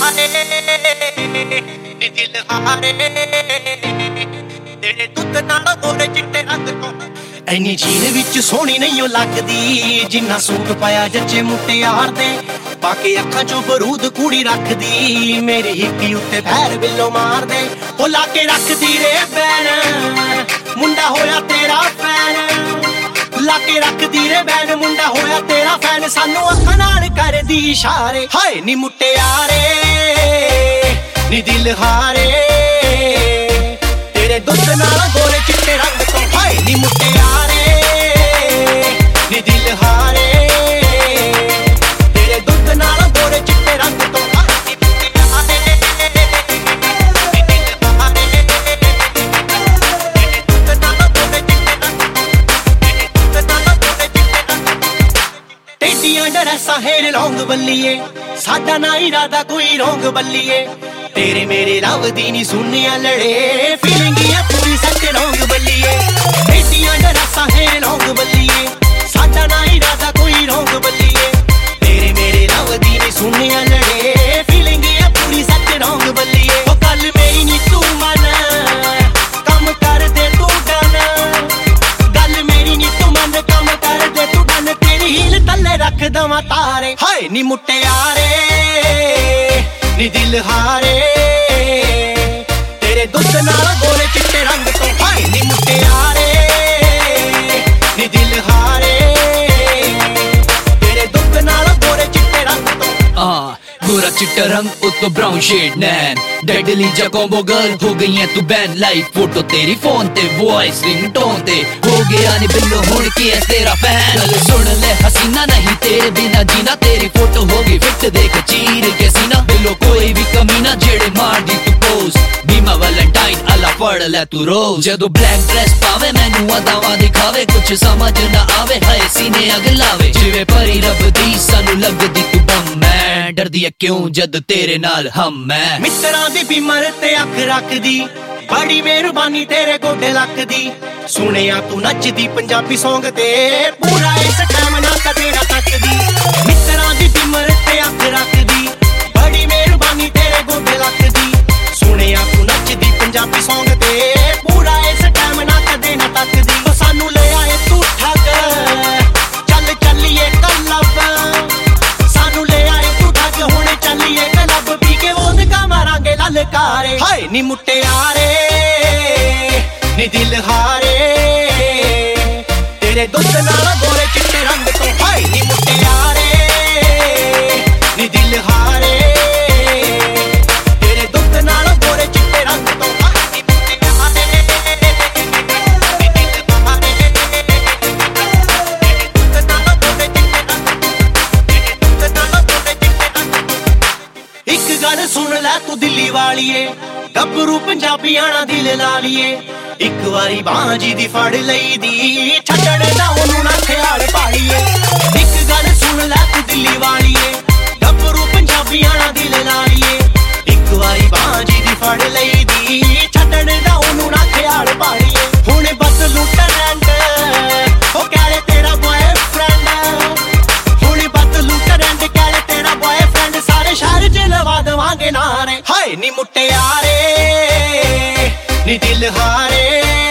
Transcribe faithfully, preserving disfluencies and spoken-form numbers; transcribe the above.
हारे नी दिल हारे तेरे दुध नाल गोरे चिट्टे रंग तो इन्नी जीन विच सोहनी नहीं ओ लगदी जिन्ना सूट पाया जच्चे मुटियार दे बाकी अखां चों बरूद कूड़ी रखदी मेरी हिप्पी उत्ते पैर बिल्लो मार दे ओ लाके रखदी रे बैन मुंडा होया तेरा फैन लाके रखदी रे बैन मुंडा होया तेरा फैन सानू अखां नाल करदी इशारे हाय नी मुटियारे नी दिल हारे तेरे दुध नाल गोरे चिट्टे रंग तो हाय नी मुटियारे नी दिल हारे तेरे दुध नाल गोरे चिट्टे रंग तो डरैसा हेर लौंग बल्लिए साडा ना इरादा कोई रोंग बल्लिए तेरे मेरे रव दी नी सुनिया लड़े फीलिंग पूरी सच रोंग बल्लिए बेटियां डरैसा हेर लौंग बल्लिए साडा ना इरादा कोई रोंग बल्लिए तेरे मेरे रव दी नी सुनिया लड़े फीलिंग पूरी सच रोंग बल्लिए ओ कल मेरी नी तू मन कम कर दे तू डन गल मेरी नी तू मन कम कर दे तू डन तेरी हील तले रख दवा तारे हाय नी मुटियारे नी दिल हारे तेरे दुध नाल गोरे चिट्टे रंग तो हाय नी मुटियारे नी दिल हारे तेरे दुध नाल गोरे चिट्टे रंग तो आ गोरा चिट्टा रंग उत्तो ब्राउन शेड नैन डेडली जा कॉम्बो गर्ल हो गई है तू बैन लाइव फोटो तेरी फोन ते वॉइस रिंगटोन ते हो गया नी बिल्लो हुण के है तेरा फैन चल सुन ले हसीना नहीं तेरे बिना जीना तेरी फोटो होगी फिट देख चीर के सीना बिल्लो कोई भी कमी ना जेड़े मार दी तू पोज बीमा वैलेंटाइन अला पढ़ ले तू रोज जदों ब्लैक ड्रेस पावे मैनू अदावां दिखावे कुछ समझ ना आवे हाय सीने अग लावे जिवे परी रब दी सानू लगदी तू बम मैं डरदी है क्यों जद तेरे नाल हम मैं मित्तरां दी बिमर ते अख रखदी बड़ी मेहरबानी तेरे गोडे लखदी सुनिया तू नचदी पंजाबी सॉन्ग ते पूरा इस टाइम ना कदे ना तकदी मित्तरां दी बिमर ते अख रखदी बड़ी मेहरबानी तेरे गोडे लखदी सुनिया तू नचदी पंजाबी सॉन्ग ते पूरा इस टाइम ना कदे ना तकदी ओ सानू ले आए तू ठग चल चलिए क्लब सानू ले आए तू ठग हुणे चलिए क्लब पी के वोदका मारांगे ललकारे हाय नी मुटियारे नी दिल हारे तेरे दुध नाल गोरे चिट्टे रंग तो हाय नी मुटियारे नी दिल हारे तेरे दुध नाल गोरे चिट्टे रंग तो हाय नी मुटियारे नी दिल हारे तेरे दुध नाल गोरे चिट्टे रंग तेरे दुध नाल गोरे चिट्टे रंग एक गल सुन ले तू दिल्ली वालीए गब्बरू पंजाबियां ना दिल ला लिए एक वारी बांजी दी फड़ लई दी छड्डण दा ओनू ना ख्याल पाईए एक गल सुन ले तू दिल्ली वालीए गब्बरू पंजाबियां ना दिल ला लिए एक वारी बांजी दी फड़ लई दी छड्डण दा ओनू ना ख्याल पाईए हुण बदलू ट्रेंड ओ कहले तेरा बॉयफ्रेंड हुण बदलू ट्रेंड कहले तेरा बॉयफ्रेंड सारे शहर च लवा देवांगे नारे हाय नी मुटियारे नी दिल हारे